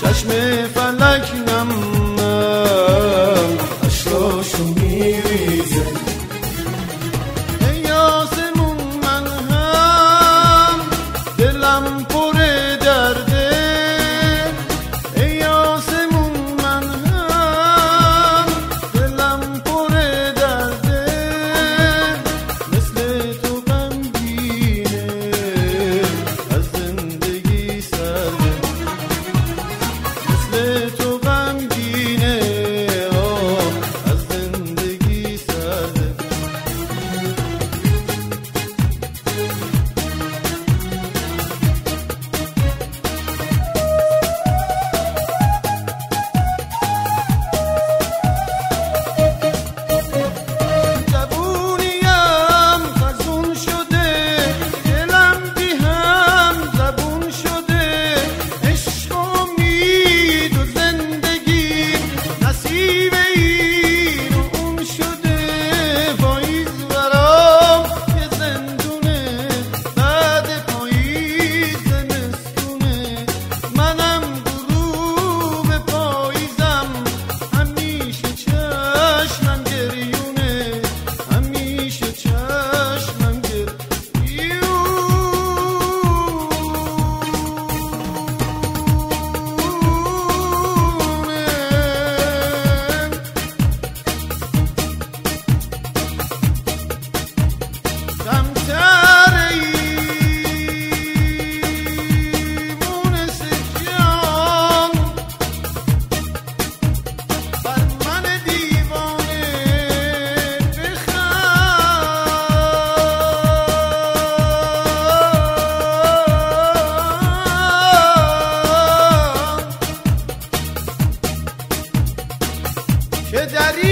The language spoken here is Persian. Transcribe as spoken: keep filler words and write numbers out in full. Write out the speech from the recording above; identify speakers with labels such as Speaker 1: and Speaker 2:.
Speaker 1: چشم فلک نم نم اشکاشو میریزه. ای آسمون من هم دلم پر درده، ای آسمون من هم دلم پر درده، مثل تو غمگینه از زندگی سرده، مثل تو غمگینه آه از زندگی سرده. جوونیم فرزون شده، دلم بی هم زبون شده، عشق و امید و زندگی نصیب این و اون شده. پاییز برام یه زندونه، بعد پاییز زمستونه، منم غروب پاییزم، همیشه چشمم گریونه، همیشه چشمم گریونه. کمتر ایمون سکیان بر من دیوانه بخند که دری